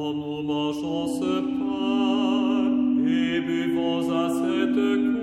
nous mangeons ce pain et buvons à cette